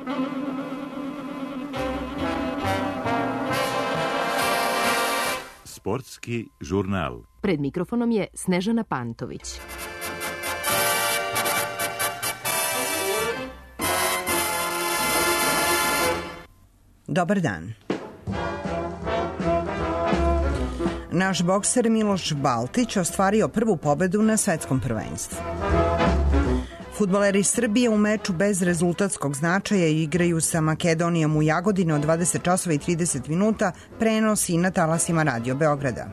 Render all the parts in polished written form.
Sportski žurnal. Pred mikrofonom je Snežana Pantović. Dobar dan. Naš bokser Miloš Baltić ostvario prvu pobedu na svetskom prvenstvu. Fudbaleri Srbije u meču bez rezultatskog značaja igraju sa Makedonijom u Jagodini od 20 časova i 30 minuta, prenos i na talasima Radio Beograda.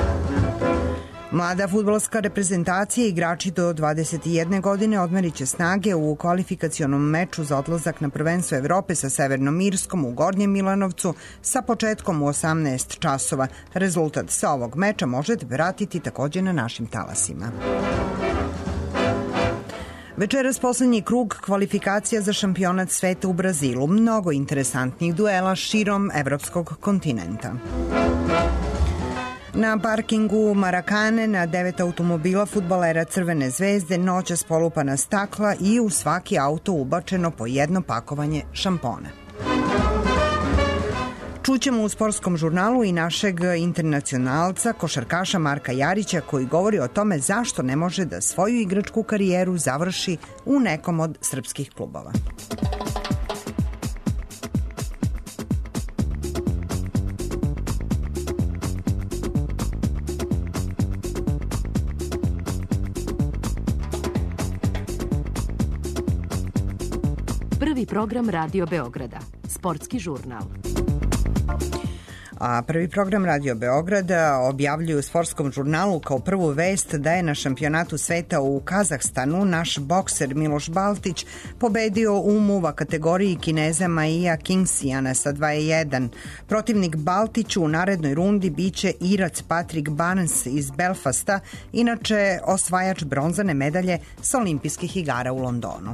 Mlada fudbalska reprezentacija i igrači do 21 godine odmerit će snage u kvalifikacionom meču za odlazak na prvenstvo Evrope sa Severnom Irskom u Gornjem Milanovcu sa početkom u 18 časova. Rezultat sa ovog meča možete pratiti takođe na našim talasima. Večeras poslednji krug kvalifikacija za šampionat sveta u Brazilu. Mnogo interesantnih duela širom evropskog kontinenta. Na parkingu Marakane na 9 automobila fudbalera Crvene zvezde noćas polupana stakla i u svaki auto ubačeno po jedno pakovanje šampona. Čućemo u sportskom žurnalu i našeg internacionalca, košarkaša Marka Jarića, koji govori o tome zašto ne može da svoju igračku karijeru završi u nekom od srpskih klubova. Prvi program Radio Beograda. Sportski žurnal. A prvi program Radio Beograda objavljuju u sportskom žurnalu kao prvu vest da je na šampionatu sveta u Kazahstanu naš bokser Miloš Baltić pobedio u muva kategoriji Kineza Maija Kingsijana sa 2:1. Protivnik Baltiću u narednoj rundi biće Irac Patrick Barnes iz Belfasta, inače osvajač bronzane medalje sa olimpijskih igara u Londonu.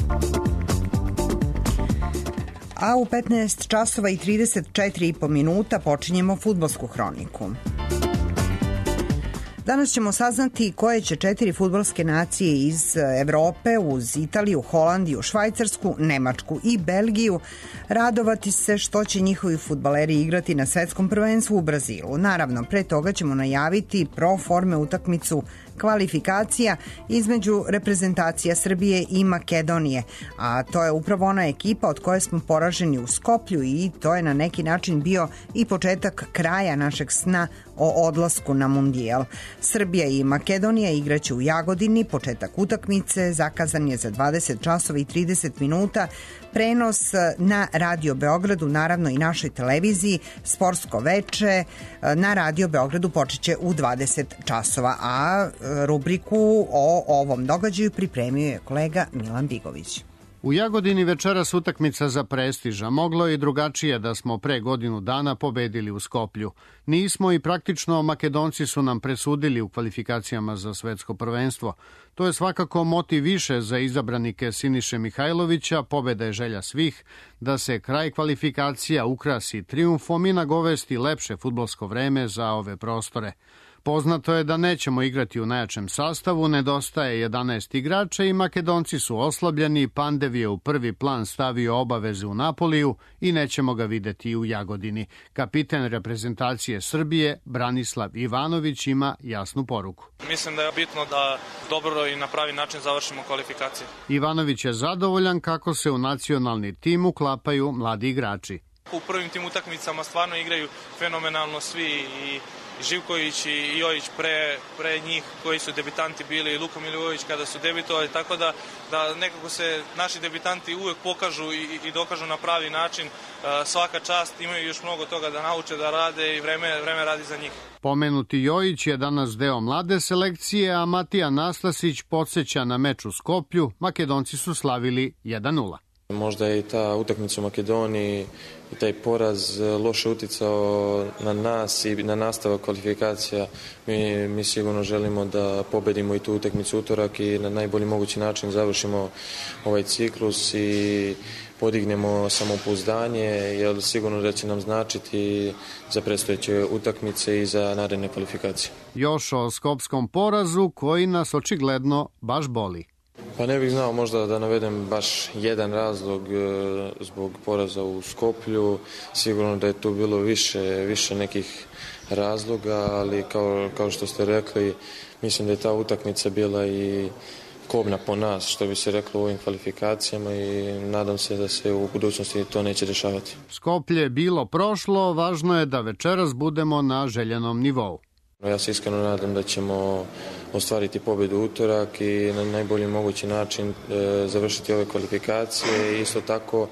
A u 15 časova i 34,5 minuta počinjemo fudbalsku hroniku. Danas ćemo saznati koje će 4 fudbalske nacije iz Evrope uz Italiju, Holandiju, Švajcarsku, Nemačku i Belgiju radovati se što će njihovi fudbaleri igrati na svetskom prvenstvu u Brazilu. Naravno, pre toga ćemo najaviti pro forme utakmicu kvalifikacija između reprezentacija Srbije i Makedonije, a to je upravo ona ekipa od koje smo poraženi u Skoplju i to je na neki način bio i početak kraja našeg sna o odlasku na mundijal. Srbija i Makedonija igraće u Jagodini, početak utakmice zakazan je za 20 časova i 30 minuta, prenos na Radio Beogradu, naravno i našoj televiziji, sportsko veče na Radio Beogradu počeće u 20 časova, a rubriku o ovom događaju pripremio je kolega Milan Bigović. U Jagodini večeras utakmica za prestiž, a moglo je i drugačije da smo pre godinu dana pobedili u Skoplju. Nismo i praktično Makedonci su nam presudili u kvalifikacijama za svetsko prvenstvo. To je svakako motiv više za izabranike Siniše Mihajlovića, pobeda je želja svih, da se kraj kvalifikacija ukrasi trijumfom i nagovesti lepše fudbalsko vreme za ove prostore. Poznato je da nećemo igrati u najjačem sastavu, nedostaje 11 igrača i Makedonci su oslabljeni, Pandev je u prvi plan stavio obaveze u Napoliju i nećemo ga videti u Jagodini. Kapiten reprezentacije Srbije, Branislav Ivanović, ima jasnu poruku. Mislim da je bitno da dobro i na pravi način završimo kvalifikacije. Ivanović je zadovoljan kako se u nacionalni tim uklapaju mladi igrači. U prvim tim utakmicama stvarno igraju fenomenalno svi i Živković i Jojić pre njih koji su debitanti bili i Luka Milivojević kada su debitovali, tako da nekako se naši debitanti uvek pokažu i dokažu na pravi način. Svaka čast, imaju još mnogo toga da nauče da rade i vreme radi za njih. Pomenuti Jojić je danas deo mlade selekcije, a Matija Nastasić podsjeća na meč u Skoplju. Makedonci su slavili 1:0. Možda je i ta utakmica u Makedoniji i taj poraz loše uticao na nas i na nastavak kvalifikacija. Mi sigurno želimo da pobedimo i tu utakmicu utorak i na najbolji mogući način završimo ovaj ciklus i podignemo samopouzdanje, jer sigurno da će nam značiti za predstojeće utakmice i za naredne kvalifikacije. Još o skopskom porazu koji nas očigledno baš boli. Pa ne bih znao možda da navedem baš jedan razlog zbog poraza u Skoplju. Sigurno da je tu bilo više nekih razloga, ali kao što ste rekli, mislim da je ta utakmica bila i kobna po nas, što bi se reklo u ovim kvalifikacijama, i nadam se da se u budućnosti to neće dešavati. Skoplje bilo prošlo, važno je da večeras budemo na željenom nivou. Ja se iskreno nadam da ćemo ostvariti pobjedu u utorak i na najbolji mogući način završiti ove kvalifikacije i isto tako,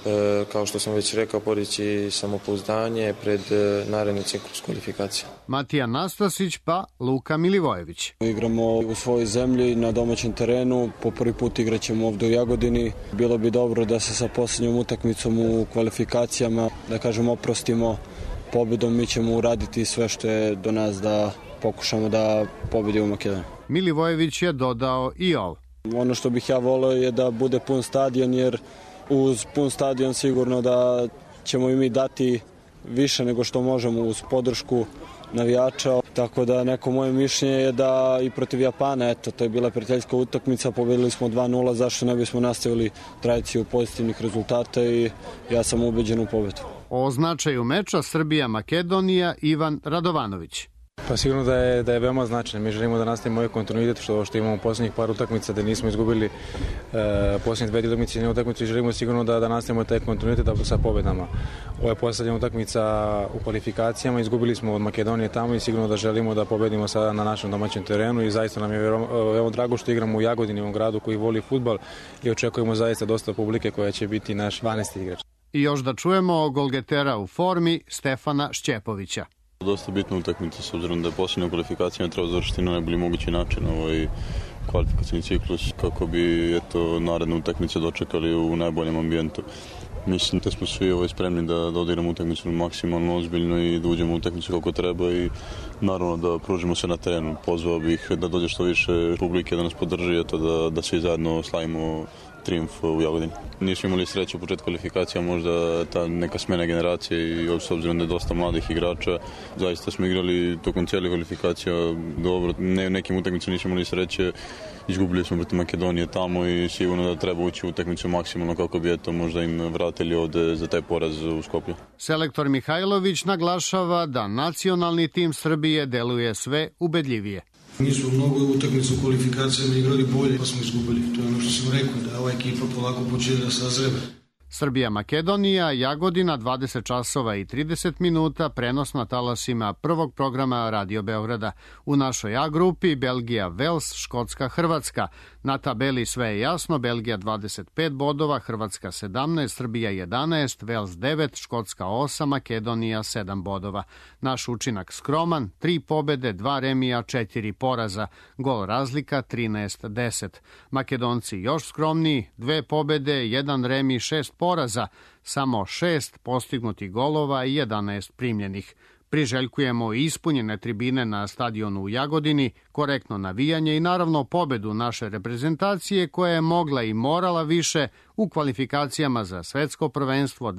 kao što sam već rekao, podići samopouzdanje pred naredni ciklus kvalifikacija. Matija Nastasić pa Luka Milivojević. Igramo u svojoj zemlji na domaćem terenu, po prvi put igraćemo ovdje u Jagodini. Bilo bi dobro da se sa posljednjom utakmicom u kvalifikacijama, da kažem, oprostimo pobjedom. Mi ćemo uraditi sve što je do nas da pokušamo da pobjedimo Makedoniju. Milivojević je dodao i ovo. Ono što bih ja volio je da bude pun stadion, jer uz pun stadion sigurno da ćemo i mi dati više nego što možemo uz podršku navijača. Tako da neko moje mišljenje je da i protiv Japana, to je bila prijateljska utakmica, pobedili smo 2-0, zašto ne bismo nastavili tradiciju pozitivnih rezultata i ja sam ubeđen u pobedu. O značaju meča Srbija-Makedonija Ivan Radovanović. Pa sigurno da je veoma značajno. Mi želimo da nastavimo ovaj kontinuitet što imamo posljednjih par utakmica, da nismo izgubili posljednje dve utakmice utakmice i želimo sigurno da nastavimo taj kontinuitet sa pobedama. Ovo je posljednja utakmica u kvalifikacijama, izgubili smo od Makedonije tamo i sigurno da želimo da pobedimo sada na našem domaćem terenu i zaista nam je veoma drago što igramo u Jagodini, u gradu koji voli fudbal, i očekujemo zaista dosta publike koja će biti naš 12. igrač. I još da čujemo golgetera u formi Stefana Šćepovića. Dosta bitna utakmica, s obzirom da je posljednja kvalifikacija treba završiti na najbolji mogući način ovaj kvalifikacijni ciklus, kako bi naredne utakmice dočekali u najboljem ambijentu. Mislim da smo svi spremni da odigramo utakmicu maksimalno ozbiljno i da uđemo u utakmicu kako treba i naravno da pružimo se na terenu. Pozvao bih da dođe što više publike da nas podrži, da svi zajedno slavimo trijumf u Jagodini. Nismo imali sreće u početku kvalifikacija, možda ta neka smena generacije i s obzirom da je dosta mladih igrača. Zaista smo igrali tokom cijele kvalifikacija dobro. Nekim utakmicama nismo imali sreće, izgubili smo protiv Makedonije tamo i sigurno da treba ući u utakmicu maksimalno kako bi možda im vratili ovde za taj poraz u Skoplju. Selektor Mihajlović naglašava da nacionalni tim Srbije deluje sve ubedljivije. Mi smo mnogo utakmica u kvalifikacijama igrali bolje, pa smo izgubili. To je ono što sam rekao, da ova ekipa polako počinje da sazreva. Srbija-Makedonija, Jagodina, 20 časova i 30 minuta, prenos na talasima prvog programa Radio Beograda. U našoj A grupi Belgija, Vels, Škotska, Hrvatska. Na tabeli sve je jasno, Belgija 25 bodova, Hrvatska 17, Srbija 11, Vels 9, Škotska 8, Makedonija 7 bodova. Naš učinak skroman, 3 pobede, 2 remija, 4 poraza. Gol razlika 13-10. Makedonci još skromniji, 2 pobede, 1 remi, 6 poraza, samo 6 postignutih golova i 11 primljenih. Priželjkujemo ispunjene tribine na stadionu u Jagodini, korektno navijanje i naravno pobedu naše reprezentacije koja je mogla i morala više u kvalifikacijama za svetsko prvenstvo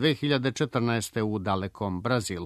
2014. u dalekom Brazilu.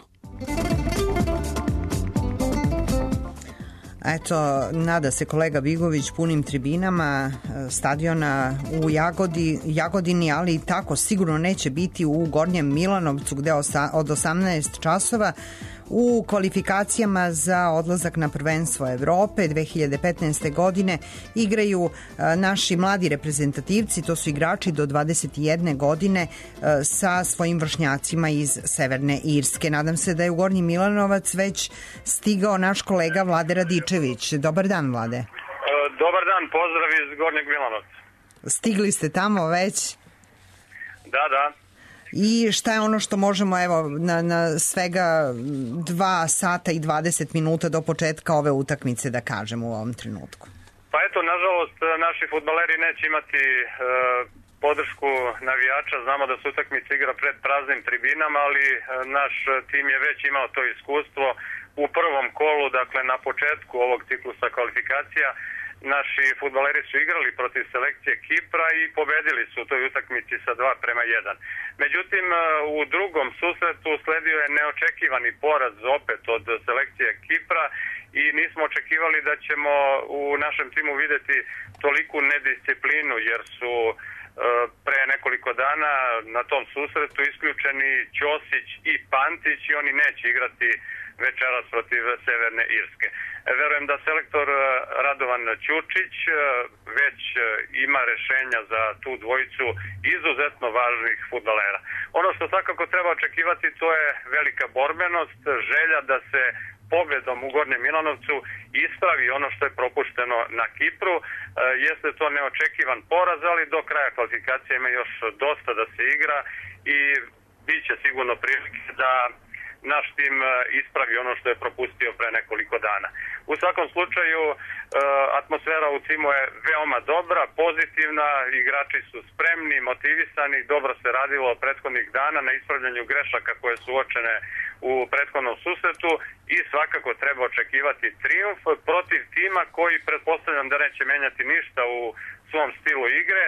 Eto, nada se kolega Bigović punim tribinama stadiona u Jagodini, ali tako sigurno neće biti u Gornjem Milanovcu gde od 18 časova u kvalifikacijama za odlazak na prvenstvo Evrope 2015. godine igraju naši mladi reprezentativci, to su igrači do 21 godine sa svojim vršnjacima iz Severne Irske. Nadam se da je u Gornji Milanovac već stigao naš kolega Vlade Radičević. Dobar dan, Vlade. Dobar dan, pozdrav iz Gornjeg Milanovca. Stigli ste tamo već? Da. I šta je ono što možemo na svega 2 sata i 20 minuta do početka ove utakmice da kažemo u ovom trenutku? Pa eto, nažalost, naši fudbaleri neće imati podršku navijača. Znamo da se utakmica igra pred praznim tribinama, ali naš tim je već imao to iskustvo u prvom kolu, dakle na početku ovog ciklusa kvalifikacija. Naši fudbaleri su igrali protiv selekcije Kipra i pobedili su u toj utakmici sa 2-1. Međutim, u drugom susretu sledio je neočekivani poraz opet od selekcije Kipra i nismo očekivali da ćemo u našem timu videti toliku nedisciplinu, jer su pre nekoliko dana na tom susretu isključeni Ćosić i Pantić i oni neće igrati večeras protiv Severne Irske. Verujem da selektor Radovan Ćučić već ima rešenja za tu dvojicu izuzetno važnih fudbalera. Ono što svakako treba očekivati, to je velika borbenost, želja da se pobedom u Gornjem Milanovcu ispravi ono što je propušteno na Kipru. Jeste to neočekivan poraz, ali do kraja kvalifikacije ima još dosta da se igra i bit će sigurno prilike da naš tim ispravi ono što je propustio pre nekoliko dana. U svakom slučaju, atmosfera u timu je veoma dobra, pozitivna, igrači su spremni, motivisani, dobro se radilo prethodnih dana na ispravljanju grešaka koje su uočene u prethodnom susretu i svakako treba očekivati trijumf protiv tima koji pretpostavljam da neće menjati ništa u svom stilu igre,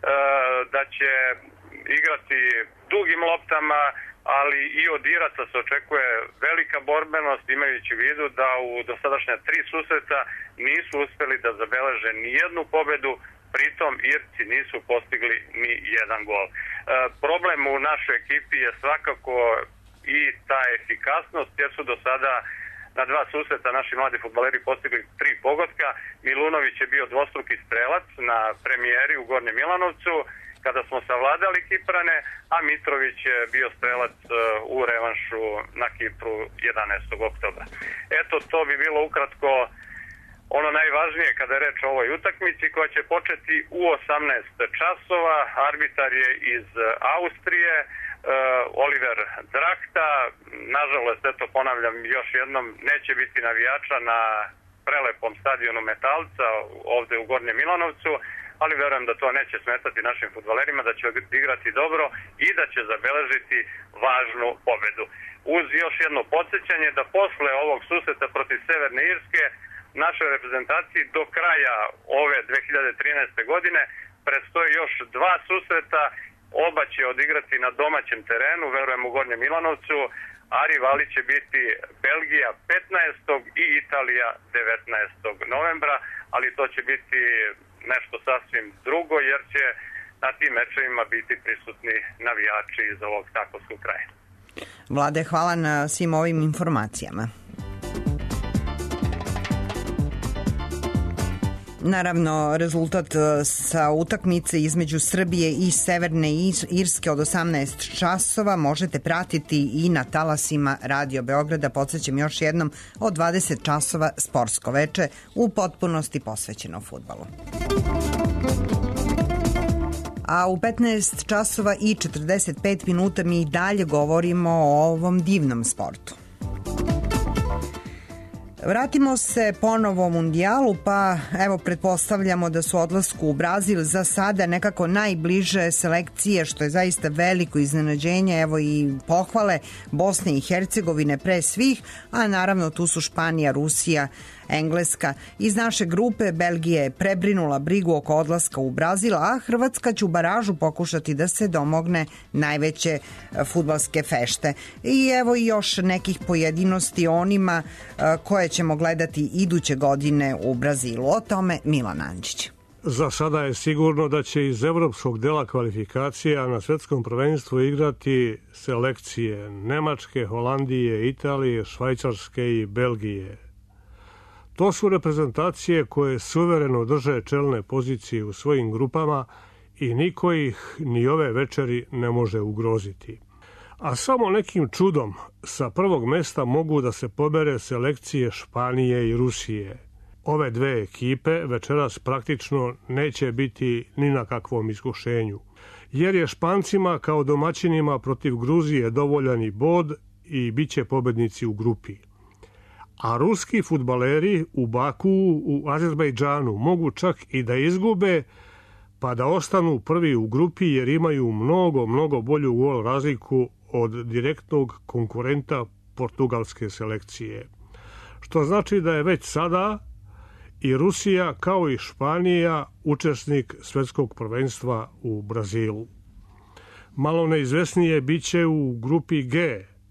da će igrati dugim loptama, ali i od Iraca se očekuje velika borbenost, imajući u vidu da u dosadašnja 3 susreta nisu uspeli da zabeleže ni jednu pobedu, pritom Irci nisu postigli ni jedan gol. Problem u našoj ekipi je svakako i ta efikasnost, jer su do sada na 2 susreta naši mladi fudbaleri postigli 3 pogotka. Milunović je bio dvostruki strelac na premijeri u Gornjem Milanovcu, kada smo savladali Kiprane, a Mitrović je bio strelac u revanšu na Kipru 11. oktobra. Eto, to bi bilo ukratko ono najvažnije kada je reč o ovoj utakmici, koja će početi u 18 časova. Arbitar je iz Austrije, Oliver Drachta. Nažalost, eto ponavljam još jednom, neće biti navijača na prelepom stadionu Metalca ovde u Gornjem Milanovcu, ali verujem da to neće smetati našim fudbalerima, da će igrati dobro i da će zabeležiti važnu pobedu. Uz još jedno podsjećanje da posle ovog susreta protiv Severne Irske našoj reprezentaciji do kraja ove 2013. godine predstoje još 2 susreta, oba će odigrati na domaćem terenu, verujem u Gornjem Milanovcu, a rivali će biti Belgija 15. i Italija 19. novembra, ali to će biti nešto sasvim drugo, jer će na tim mečevima biti prisutni navijači iz ovog takovskog kraja. Vlade, hvala na svim ovim informacijama. Naravno, rezultat sa utakmice između Srbije i Severne Irske od 18 časova možete pratiti i na talasima Radio Beograda. Podsjećam još jednom, od 20 časova sportsko veče u potpunosti posvećeno fudbalu. A u 15 časova i 45 minuta mi i dalje govorimo o ovom divnom sportu. Vratimo se ponovo u mundijalu, pa evo pretpostavljamo da su odlasku u Brazil za sada nekako najbliže selekcije, što je zaista veliko iznenađenje, evo i pohvale Bosne i Hercegovine pre svih, a naravno tu su Španija, Rusija, Engleska. Iz naše grupe Belgija je prebrinula brigu oko odlaska u Brazil, a Hrvatska će u baražu pokušati da se domogne najveće fudbalske fešte. I evo i još nekih pojedinosti onima koje ćemo gledati iduće godine u Brazilu. O tome Milan Andžić. Za sada je sigurno da će iz evropskog dela kvalifikacija na svetskom prvenstvu igrati selekcije Nemačke, Holandije, Italije, Švajcarske i Belgije. To su reprezentacije koje suvereno drže čelne pozicije u svojim grupama i niko ih ni ove večeri ne može ugroziti. A samo nekim čudom sa prvog mesta mogu da se pobere selekcije Španije i Rusije. Ove dve ekipe večeras praktično neće biti ni na kakvom iskušenju, jer je Špancima kao domaćinima protiv Gruzije dovoljan i bod i bit će pobednici u grupi. A ruski fudbaleri u Bakuu, u Azerbejdžanu mogu čak i da izgube, pa da ostanu prvi u grupi jer imaju mnogo bolju gol razliku od direktnog konkurenta portugalske selekcije. Što znači da je već sada i Rusija kao i Španija učesnik svetskog prvenstva u Brazilu. Malo neizvesnije biće u grupi G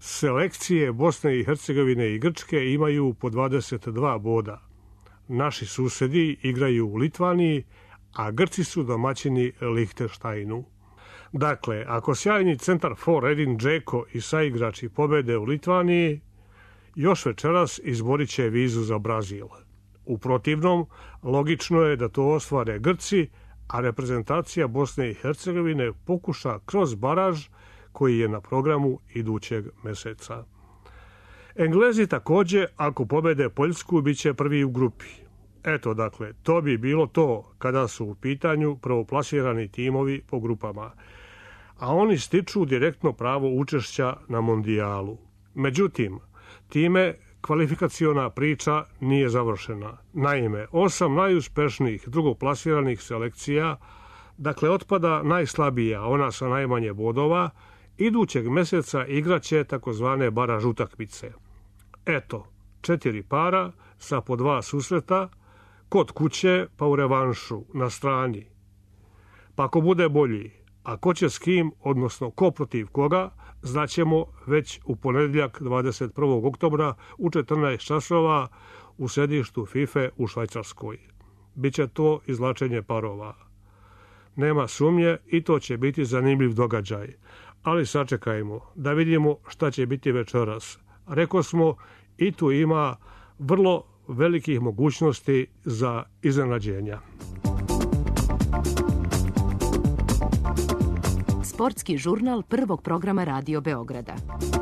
Selekcije Bosne i Hercegovine i Grčke imaju po 22 boda. Naši susedi igraju u Litvaniji, a Grci su domaćini Lihtenštajnu. Dakle, ako sjajni centar for Edin Džeko i saigrači pobede u Litvaniji, još večeras izborit će vizu za Brazil. U protivnom, logično je da to ostvare Grci, a reprezentacija Bosne i Hercegovine pokuša kroz baraž koji je na programu idućeg meseca. Englezi takođe, ako pobede Poljsku, bit će prvi u grupi. Eto, dakle, to bi bilo to kada su u pitanju prvoplasirani timovi po grupama, a oni stiču direktno pravo učešća na mondijalu. Međutim, time kvalifikaciona priča nije završena. Naime, 8 najuspešnijih drugoplasiranih selekcija, dakle otpada najslabija, ona sa najmanje bodova, idućeg meseca igraće takozvane baraž utakmice. Eto, 4 para sa po 2 susreta, kod kuće pa u revanšu, na strani. Pa ko bude bolji, a ko će s kim, odnosno ko protiv koga, znaćemo već u ponedjeljak 21. oktobra u 14 časova u sedištu FIFA u Švajcarskoj. Biće to izvlačenje parova. Nema sumnje i to će biti zanimljiv događaj. Ali sačekajmo da vidimo šta će biti večeras. Rekao smo, i tu ima vrlo velikih mogućnosti za iznenađenja. Sportski žurnal prvog programa Radio Beograda.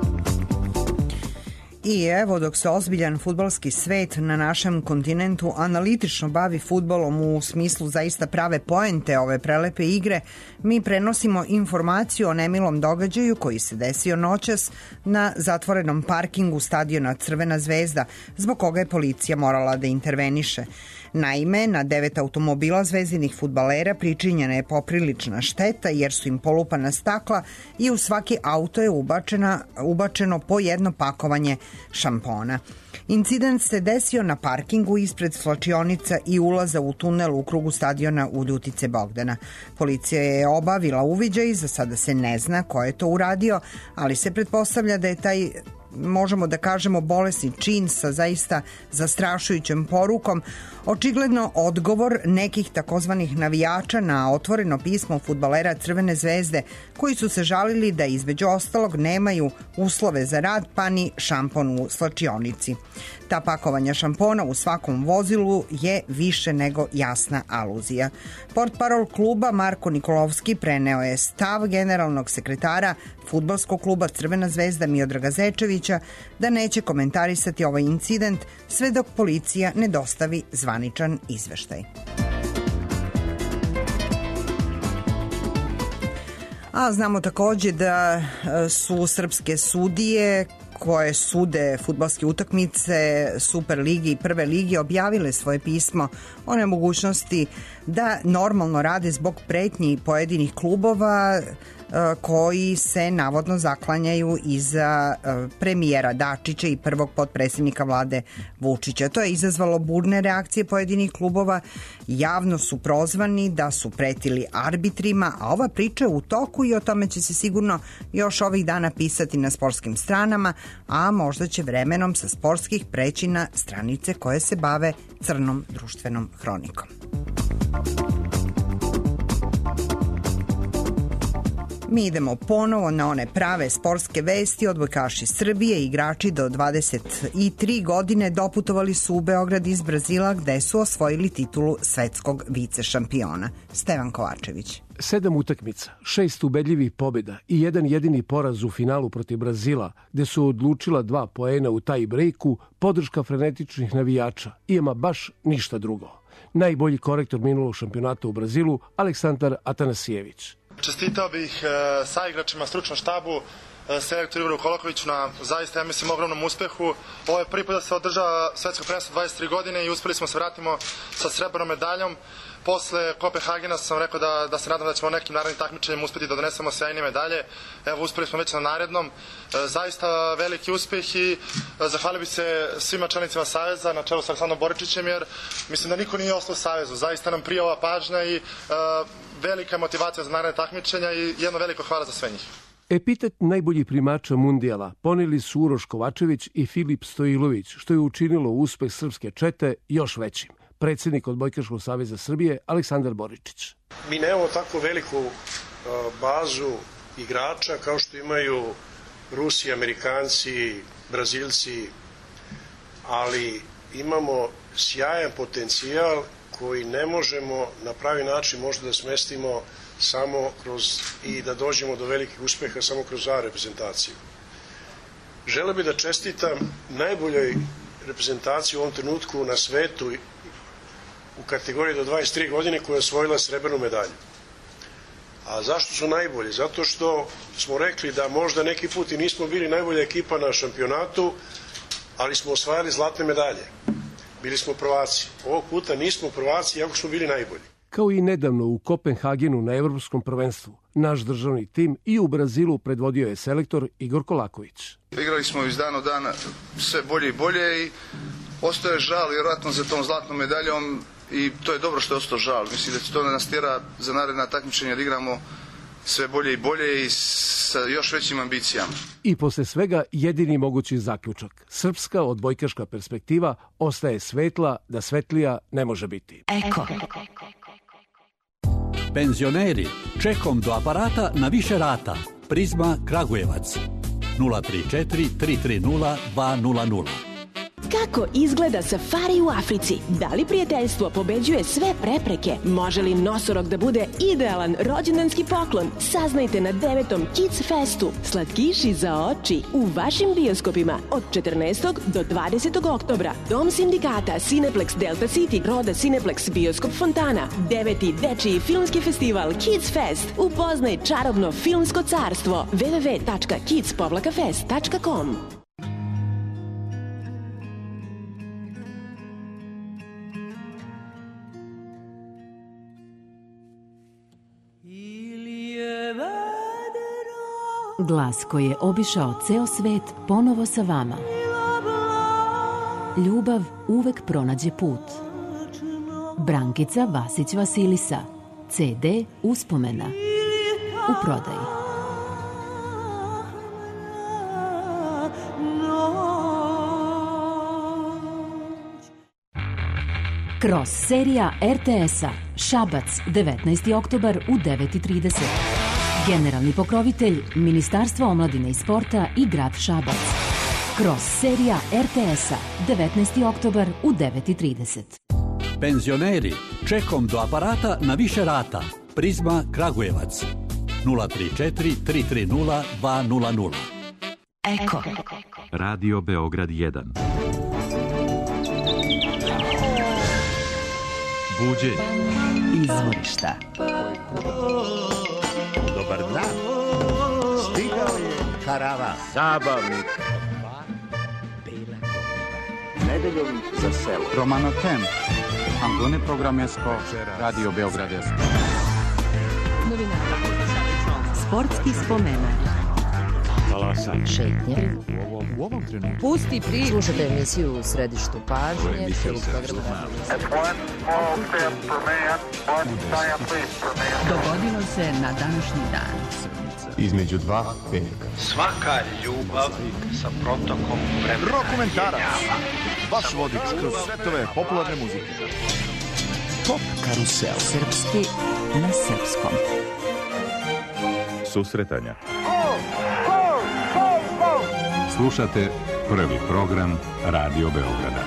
I evo, dok se ozbiljan fudbalski svet na našem kontinentu analitično bavi fudbalom u smislu zaista prave poente ove prelepe igre, mi prenosimo informaciju o nemilom događaju koji se desio noćas na zatvorenom parkingu stadiona Crvena zvezda, zbog koga je policija morala da interveniše. Naime, na 9 automobila zvezdinih fudbalera pričinjena je poprilična šteta jer su im polupana stakla i u svaki auto je ubačeno po jedno pakovanje šampona. Incident se desio na parkingu ispred svlačionica i ulaza u tunel u krugu stadiona u Ljutice Bogdana. Policija je obavila uviđaj, za sada se ne zna ko je to uradio, ali se pretpostavlja da je taj, možemo da kažemo, bolesni čin sa zaista zastrašujućom porukom očigledno odgovor nekih takozvanih navijača na otvoreno pismo fudbalera Crvene zvezde koji su se žalili da između ostalog nemaju uslove za rad pa ni šampon u slačionici. Ta pakovanja šampona u svakom vozilu je više nego jasna aluzija. Portparol kluba Marko Nikolovski preneo je stav generalnog sekretara fudbalskog kluba Crvena zvezda Miodraga Zečevića da neće komentarisati ovaj incident sve dok policija ne dostavi zvaničan izveštaj. A znamo takođe da su srpske sudije koje sude fudbalske utakmice Super ligi i Prve lige objavile svoje pismo o nemogućnosti da normalno rade zbog pretnji pojedinih klubova koji se navodno zaklanjaju iza premijera Dačića i prvog potpredsjednika vlade Vučića. To je izazvalo burne reakcije pojedinih klubova, javno su prozvani da su pretili arbitrima, a ova priča je u toku i o tome će se sigurno još ovih dana pisati na sportskim stranama, a možda će vremenom sa sportskih preći na stranice koje se bave crnom društvenom hronikom. Mi idemo ponovo na one prave sportske vesti. Odbojkaši Srbije, igrači do 23 godine, doputovali su u Beograd iz Brazila gde su osvojili titulu svetskog vicešampiona. Stevan Kovačević. 7 utakmica, 6 ubedljivih pobjeda i jedan jedini poraz u finalu protiv Brazila, gde su odlučila 2 poena u taj brejku, podrška frenetičnih navijača i ama baš ništa drugo. Najbolji korektor minulog šampionata u Brazilu, Aleksandar Atanasijević. Čestitao bih saigračima, stručnom štabu, selektoru Ivoru Kolakoviću na zaista, ja mislim, ogromnom uspehu. Ovo je prvi put da se održava svetsko prvenstvo 23 godine i uspeli smo se vratimo sa srebrnom medaljom. Posle Kopenhagena sam rekao da se nadam da ćemo nekim narednim takmičenjem uspeti da donesemo sjajne medalje. Evo, uspeli smo već na narednom. Zaista veliki uspeh i zahvalio bih se svima članicima Saveza na čelu sa Aleksandrom Boričićem, jer mislim da niko nije ostao u Savezu. Zaista nam prija ova pažnja i velika motivacija za naredne takmičenja i jedno veliko hvala za sve njih. Epitet najboljih primača mundijala poneli su Uroš Kovačević i Filip Stojilović, što je učinilo uspeh srpske čete još većim. Predsjednik Odbojkaškog saveza Srbije Aleksandar Boričić. Mi nemamo tako veliku bazu igrača kao što imaju Rusi, Amerikanci, Brazilci, ali imamo sjajan potencijal koji ne možemo na pravi način možda da smestimo samo kroz i da dođemo do velikih uspeha samo kroz A reprezentaciju. Želeo bih da čestitam najboljoj reprezentaciji u ovom trenutku na svetu u kategoriji do 23 godine koja je osvojila srebrnu medalju. A zašto su najbolji? Zato što smo rekli da možda neki put i nismo bili najbolja ekipa na šampionatu, ali smo osvajali zlatne medalje. Bili smo prvaci. Ovog puta nismo prvaci, iako smo bili najbolji. Kao i nedavno u Kopenhagenu na Evropskom prvenstvu, naš državni tim i u Brazilu predvodio je selektor Igor Kolaković. Igrali smo iz dana u dan sve bolje i bolje i ostaje žal vjerojatno za tom zlatnom medaljom i to je dobro što je ostao žal. Mislim da će to nas tjera za naredna takmičenja da igramo sve bolje i bolje i sa još većim ambicijama. I posle svega jedini mogući zaključak. Srpska odbojkaška perspektiva ostaje svetla, da svetlija ne može biti. Eko. Penzioneri, čekom do aparata na više rata. Prizma Kragujevac. 034 330 200. Kako izgleda safari u Africi? Da li prijateljstvo pobeđuje sve prepreke? Može li nosorog da bude idealan rođendanski poklon? Saznajte na 9. Kids Festu. Slatkiši za oči u vašim bioskopima od 14. do 20. oktobra. Dom sindikata Cineplex Delta City, Roda Cineplex Bioskop Fontana. 9. dečiji filmski festival Kids Fest. Upoznaj čarobno filmsko carstvo. www.kids-fest.com. Glas koji je obišao ceo svet ponovo sa vama. Ljubav uvek pronađe put. Brankica Vasić Vasilisa. CD Uspomena. U prodaji. Kroz serija RTS-a. Šabac, 19. oktobar u 9:30. Generalni pokrovitelj Ministarstvo omladine i sporta i grad Šabac. Kroz serija RTS-a, 19. oktobar u 9:30. Penzioneri, čekom do aparata na više rata. Prizma Kragujevac. 034 330 200. Eko. Radio Beograd 1. Buđenje. Izvorišta. Dobar dan. Stigao je karavan. Zabavnik. Nedeljom za selo. Romano Tem. Angone programesko. Radio Beograd 1. Sportski spomenak. Talasan. Šetnje. U ovom trenutku. Pusti priču. Slušate emisiju u središtu pažnje. Dogodilo se na današnji dan. Između dva veka. Svaka ljubav sa protokom vremena. Rokomentarac. Vaš vodič kroz svetove popularne muzike. Top karusel. Srpski na srpskom. Susretanja. Slušate prvi program Radio Beograda.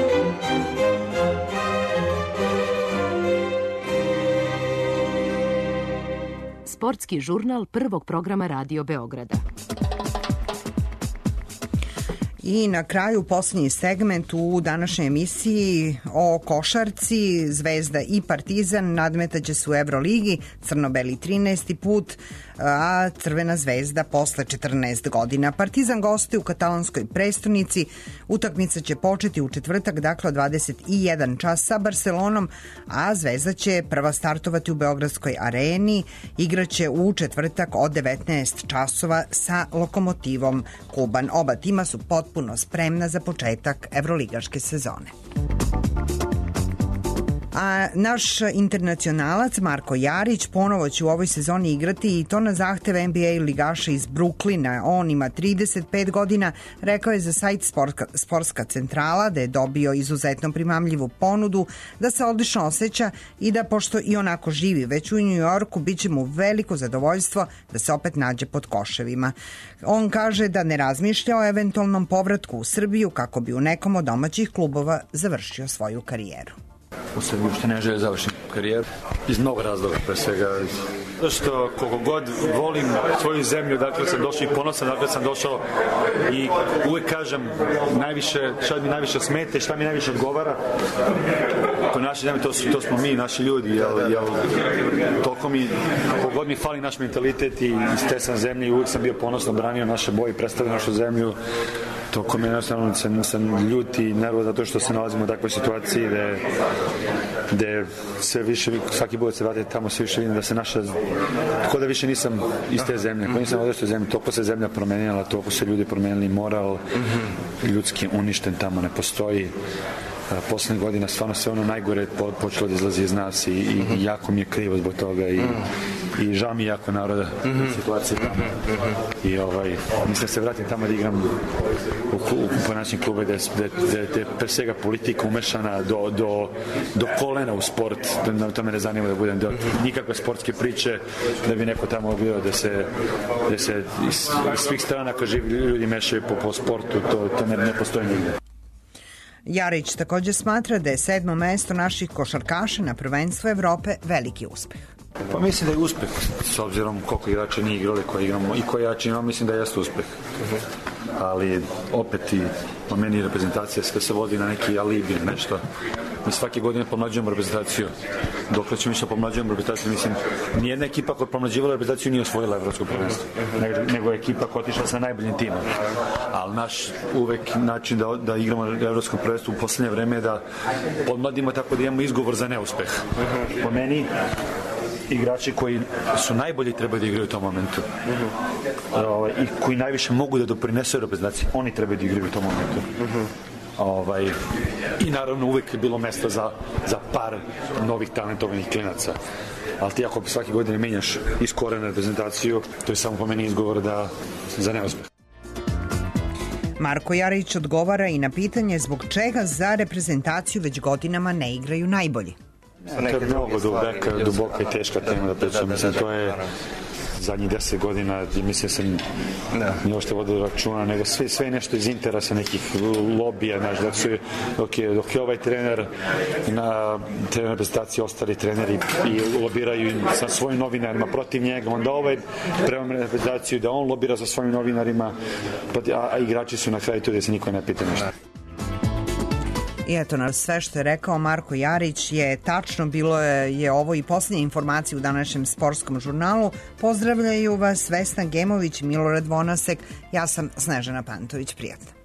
Sportski žurnal prvog programa Radio Beograda. I na kraju posljednji segment u današnjoj emisiji o košarci. Zvezda i Partizan nadmetaće se u Evroligi, crno-beli 13. put, a Crvena zvezda posle 14 godina. Partizan gostuje u katalonskoj prestonici. Utakmica će početi u četvrtak, dakle 21 čas sa Barcelonom, a Zvezda će prva startovati u Beogradskoj areni. Igraće u četvrtak od 19 časova sa Lokomotivom Kuban. Oba tima su potpuno spremna za početak evroligaške sezone. A naš internacionalac Marko Jarić ponovo će u ovoj sezoni igrati i to na zahtev NBA ligaša iz Bruklina. On ima 35 godina, rekao je za sajt Sportska centrala da je dobio izuzetno primamljivu ponudu, da se odlično osjeća i da pošto i onako živi već u Njujorku, bit će mu veliko zadovoljstvo da se opet nađe pod koševima. On kaže da ne razmišlja o eventualnom povratku u Srbiju kako bi u nekom od domaćih klubova završio svoju karijeru. U Srbiji uopšte ne žele završiti karijeru iz mnogo razloga, pre svega zato što koliko god volim svoju zemlju, dakle sam došao i ponosan, dakle sam došao i uvek kažem najviše, šta mi najviše smete, šta mi najviše odgovara kod naše zemlje, to smo mi, naši ljudi, jel toliko mi, koliko god mi fali naš mentalitet i iz te sam zemlje i uvek sam bio ponosan, branio naše boje, predstavio našu zemlju. Toko me jednostavno sam ljut i nervoz zato što se nalazimo u takvoj situaciji gde sve više, svaki put se vrati tamo, sve više vidim da se naša, tako da više nisam iz te zemlje, ako nisam odrešao zemlje, toliko se zemlja promenila, toliko se ljudi promenili, moral ljudski uništen tamo ne postoji. Poslednjih godina stvarno sve ono najgore počelo da izlazi iz nas i jako mi je krivo zbog toga i žao mi jako naroda u situaciji tamo. I mislim da se vratim tamo da igram u našim klube gde je pre svega politika umešana do kolena u sport, to me ne zanima da budem do nikakve sportske priče, da bi neko tamo bio da se iz svih strana kao živi ljudi mešaju po sportu, to ne postoji nigde. Jarić takođe smatra da je 7. mesto naših košarkaša na prvenstvu Evrope veliki uspeh. Pa mislim da je uspeh, s obzirom koliko igrača nije igrali, koje igramo i koje igrače imamo, mislim da jeste uspeh. Ali opet i po meni reprezentacija sve se vodi na neki alibi, nešto. Mi svake godine pomlađujemo reprezentaciju. Dokle ćemo više pomlađujemo reprezentaciju, mislim, nijedna ekipa koja pomlađivala reprezentaciju nije osvojila evropsko prvenstvo, nego je ekipa koja otišla sa najboljim timom. Ali naš uvek način da igramo evropsko prvenstvo u poslednje vreme je da podmladimo tako da imamo izgovor za neuspeh. Po meni, igrači koji su najbolji trebaju da igraju u tom momentu i koji najviše mogu da doprinesu reprezentaciji, oni trebaju da igraju u tom momentu. I naravno uvek je bilo mesta za par novih talentovanih klinaca, ali ti ako svake godine menjaš iz korena reprezentaciju, to je samo po meni izgovor za neuspeh. Marko Jarić odgovara i na pitanje zbog čega za reprezentaciju već godinama ne igraju najbolji. To je mnogo duboka i teška tema da pričam. Mislim, to je zadnjih 10 godina i mislim sam nije ošte vodio računa, nego sve nešto iz interesa nekih lobija, dok je ovaj trener na trener reprezentacije ostali treneri i lobiraju sa svojim novinarima protiv njega, onda ovaj prema reprezentaciju da on lobira sa svojim novinarima, a igrači su na kraju tu gde se niko ne pita ništa. I eto nas, sve što je rekao Marko Jarić je tačno, bilo je ovo i posljednja informacija u današnjem sportskom žurnalu. Pozdravljaju vas Vesna Gemović, Milorad Vonasek, ja sam Snežana Pantović, prijatno.